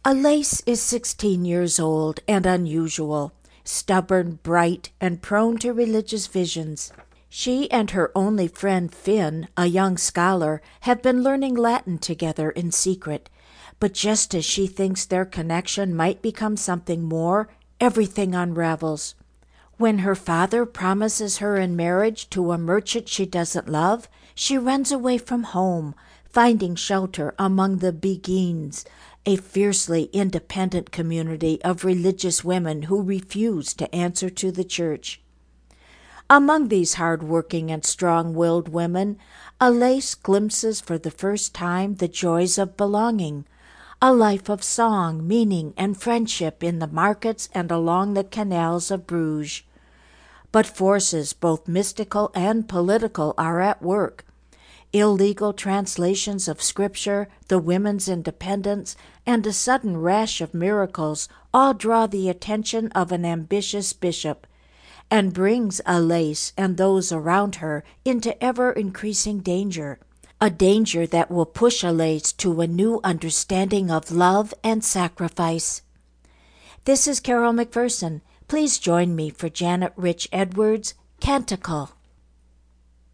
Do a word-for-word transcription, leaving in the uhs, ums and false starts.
Alais is sixteen years old and unusual, stubborn, bright, and prone to religious visions. She and her only friend Finn, a young scholar, have been learning Latin together in secret. But just as she thinks their connection might become something more, everything unravels. When her father promises her in marriage to a merchant she doesn't love, she runs away from home, finding shelter among the Beguines, a fiercely independent community of religious women who refuse to answer to the church. Among these hard-working and strong-willed women, Alais glimpses for the first time the joys of belonging, a life of song, meaning, and friendship in the markets and along the canals of Bruges. But forces both mystical and political are at work. Illegal translations of Scripture, the women's independence, and a sudden rash of miracles all draw the attention of an ambitious bishop, and brings Alais and those around her into ever-increasing danger, a danger that will push Alais to a new understanding of love and sacrifice. This is Carol McPherson. Please join me for Janet Rich Edwards' Canticle.